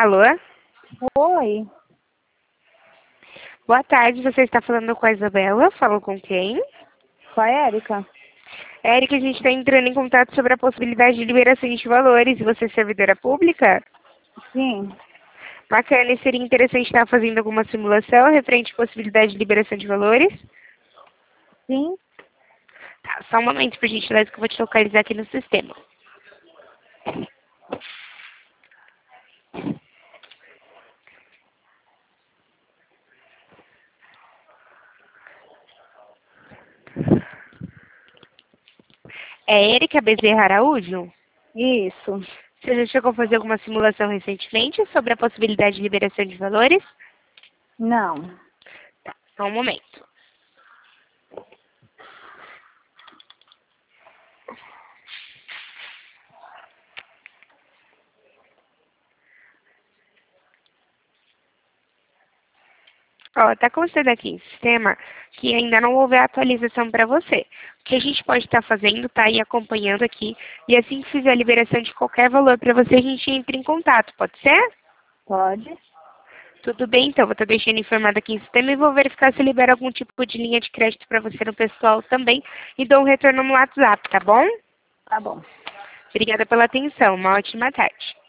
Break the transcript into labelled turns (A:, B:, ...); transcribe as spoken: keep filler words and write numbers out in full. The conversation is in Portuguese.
A: Alô?
B: Oi,
A: Boa tarde, você está falando com a Isabela? Falo com quem?
B: com a Érica?
A: Érica, a gente está entrando em contato sobre a possibilidade de liberação de valores. Você é servidora pública?
B: Sim,
A: Bacana, e seria interessante estar fazendo alguma simulação referente à possibilidade de liberação de valores?
B: sim.
A: Tá, só um momento, por gentileza, que eu vou te localizar aqui no sistema. É Érica Bezerra Araújo?
B: Isso.
A: Você já chegou a fazer alguma simulação recentemente sobre a possibilidade de liberação de valores?
B: Não.
A: Tá, só um momento. Ó, tá constando aqui em sistema que ainda não houve a atualização para você. O que a gente pode estar fazendo, tá aí acompanhando aqui, e assim que fizer a liberação de qualquer valor para você, a gente entra em contato, pode ser?
B: Pode?
A: Tudo bem, então, vou estar deixando informado aqui em sistema e vou verificar se libera algum tipo de linha de crédito para você no pessoal também, e dou um retorno no WhatsApp, tá bom?
B: Tá bom.
A: Obrigada pela atenção, uma ótima tarde.